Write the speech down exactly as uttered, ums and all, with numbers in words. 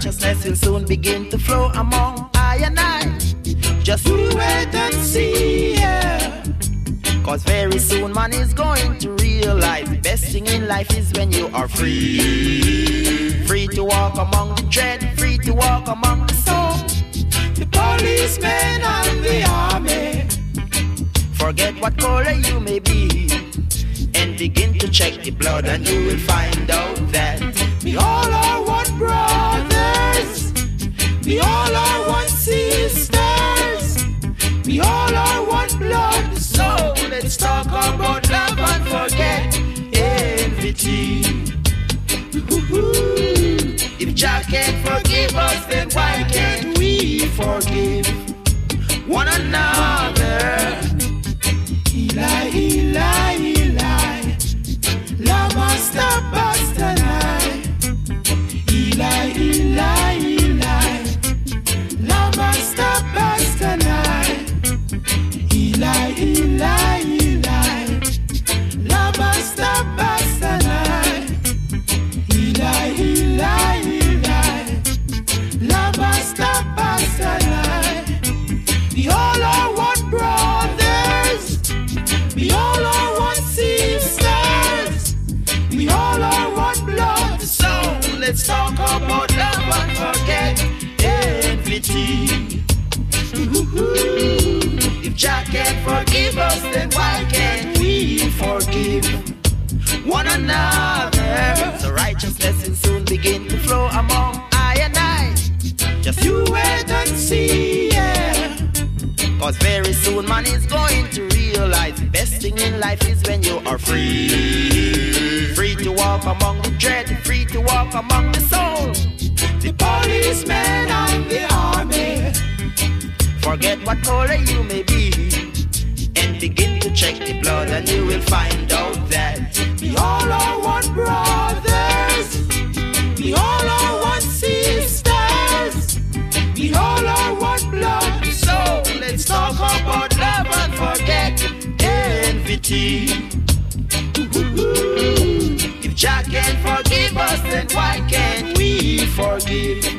righteousness will soon begin to flow among I and I. Just you wait and see, yeah. Cause very soon man is going to realize the best thing in life is when you are free. Free to walk among the dread, free to walk among the soul. The policemen and the army. Forget what color you may be and begin to check the blood, and you will find out that we all are one brothers, we all are one sisters, we all are one blood. So let's talk about love and forget envy. If Jah can't forgive us, then why can't we forgive one another? Eli, Eli, Eli, lama stop us tonight. Eli, Eli, Eli, lama stop us tonight. Eli, Eli, Eli, lama stop us tonight. Eli, Eli, Eli, lama stop us tonight. We all are one brothers, we all are one sisters, we all are one blood. So let's talk about love and forget envy. If Jah can't forgive us, then why can't we forgive one another? So righteousness will soon begin to flow among I and I. Just you wait and see, yeah. Cause very soon man is going to realize the best thing in life is when you are free. Free to walk among the dread, free to walk among the soul. The policemen and the army. Forget what color you may be and begin to check the blood, and you will find out that we all are one brothers, we all are one sisters, we all are one blood. So let's talk about love and forget envy. If Jah can't forgive us, then why can't we forgive